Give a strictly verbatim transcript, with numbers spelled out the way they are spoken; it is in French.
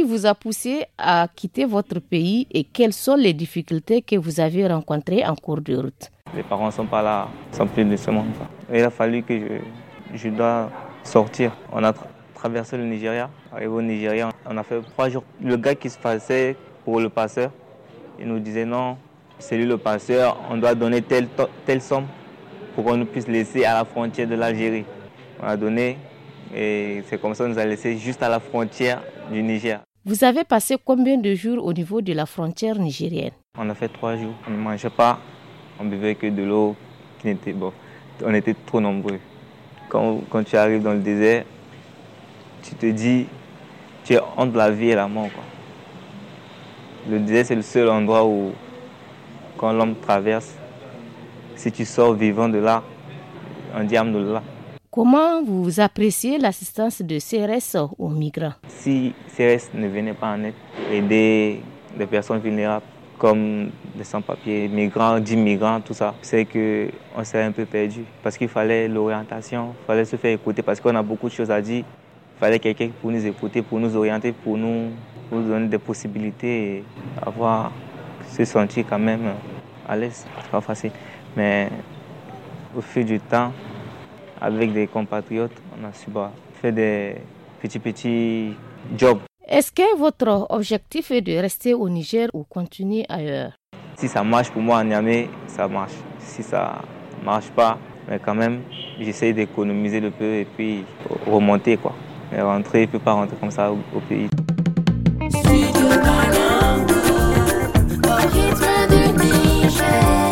vous a poussé à quitter votre pays et quelles sont les difficultés que vous avez rencontrées en cours de route? Les parents ne sont pas là, ils sont plus de ce monde. Il a fallu que je, je dois sortir. On a tra- traversé le Nigeria. Arrivé au Nigeria, on a fait trois jours. Le gars qui se passait pour le passeur, il nous disait non, c'est lui le passeur, on doit donner telle, telle somme pour qu'on nous puisse laisser à la frontière de l'Algérie. On a donné et c'est comme ça qu'on nous a laissé juste à la frontière du Niger. Vous avez passé combien de jours au niveau de la frontière nigérienne? On a fait trois jours. On ne mangeait pas, on buvait que de l'eau qui n'était bon. On était trop nombreux. Quand, quand tu arrives dans le désert, tu te dis, tu es entre la vie et la mort, quoi. Le désert, c'est le seul endroit où, quand l'homme traverse, si tu sors vivant de là, on dit Alhamdoulilah. Comment vous appréciez l'assistance de C R S aux migrants? Si C R S ne venait pas en aide, aider des personnes vulnérables comme des sans-papiers, migrants, dix migrants, tout ça, c'est qu'on serait un peu perdu. Parce qu'il fallait l'orientation, il fallait se faire écouter parce qu'on a beaucoup de choses à dire. Il fallait quelqu'un pour nous écouter, pour nous orienter, pour nous, pour nous donner des possibilités et avoir, se sentir quand même à l'aise. C'est pas facile. Mais au fil du temps, avec des compatriotes, on a su bah, faire des petits, petits jobs. Est-ce que votre objectif est de rester au Niger ou continuer ailleurs? Si ça marche pour moi à Niamey, ça marche. Si ça ne marche pas, mais quand même, j'essaie d'économiser le peu et puis remonter, quoi. Mais rentrer, il ne peut pas rentrer comme ça au, au pays. Studio Banango, au rythme du Niger.